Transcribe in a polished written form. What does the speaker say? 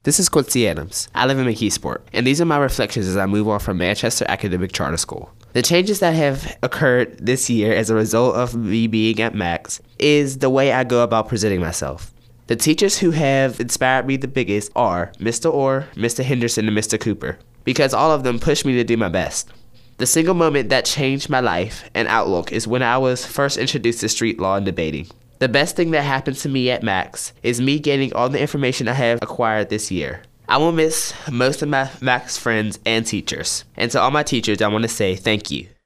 This is Quincy Adams. I live in McKeesport, and these are my reflections as I move on from Manchester Academic Charter School. The changes that have occurred this year as a result of me being at Max is the way I go about presenting myself. The teachers who have inspired me the biggest are Mr. Orr, Mr. Henderson, and Mr. Cooper, because all of them pushed me to do my best. The single moment that changed my life and outlook is when I was first introduced to street law and debating. The best thing that happened to me at Max is me gaining all the information I have acquired this year. I will miss most of my Max friends and teachers. And to all my teachers, I want to say thank you.